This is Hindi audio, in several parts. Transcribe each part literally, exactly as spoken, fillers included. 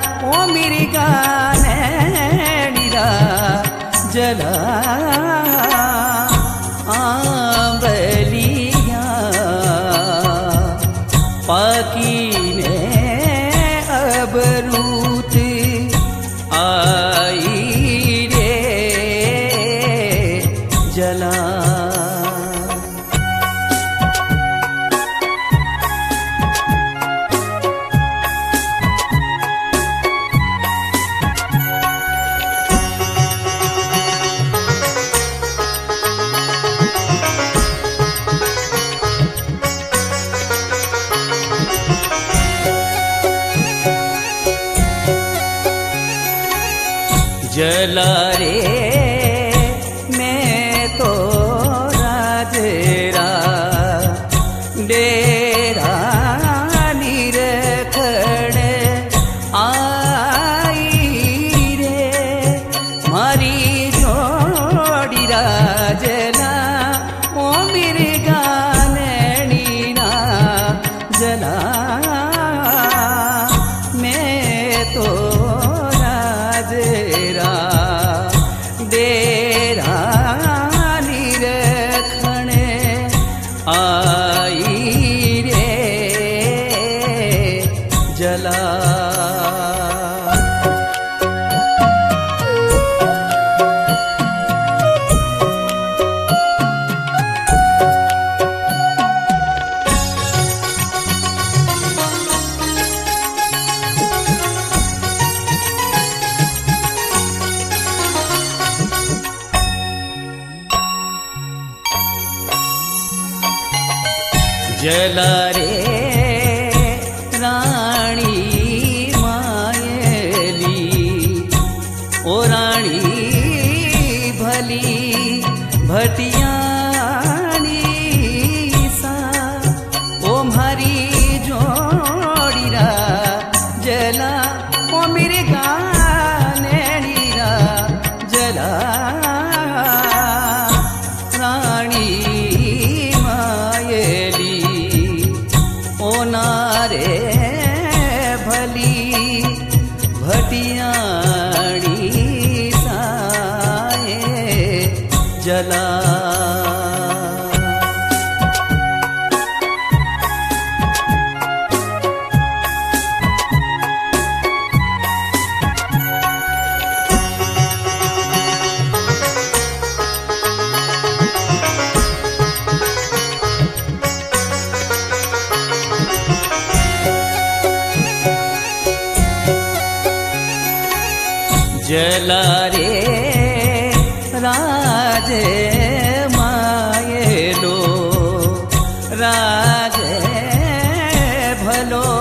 ओ मेरी गानेडीरा जला आंबलिया पाकी ने अब रूत आई रे जला जला रे मैं तो राजरा डेरा निरखड़ आई रे मारी जोड़ी राजला ओ मेरे गानेडीरा जला मैं तो डेरा निरखण आई रे जला जला रे रानी मायली ओ रानी भली भटियानी सा ओ मारी जोड़ीरा जला ओ मेरे गानेडीरा जला रानी नारे भली भटियाणी साए जला जला रे राज मायलो राज भलो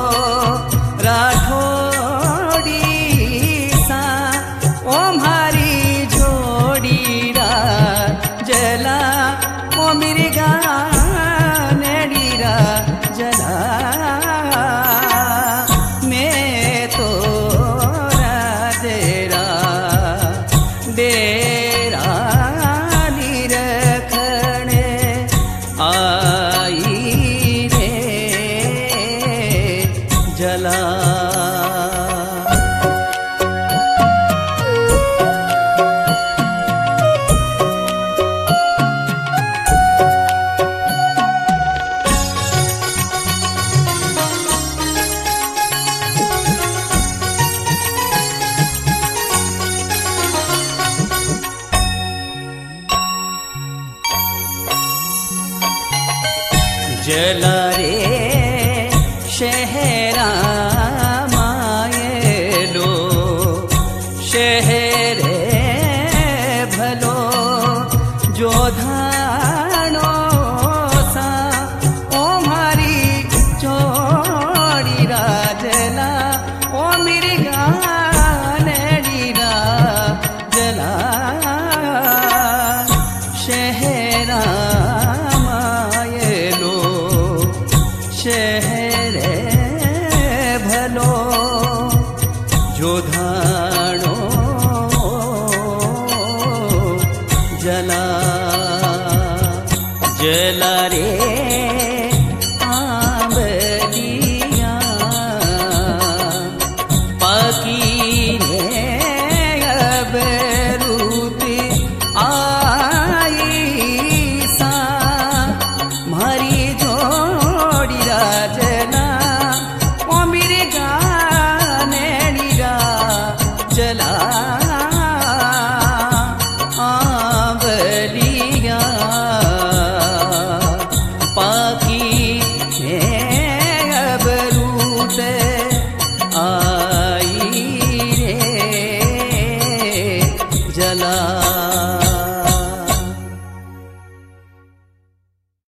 राठोड़ी सा ओ मारी जोड़ी रा जला ओ मेरी गानेडीरा जला डेरा निरखण आई रे जला जला रे शहरा मायलो शहरे भलो जोधानो सा ओ मारी जोड़ी राजला ओ मेरी गानेडीरा जला शहरा शहर भलो जोधाणो जला जला रे आंबलिया पाकी जला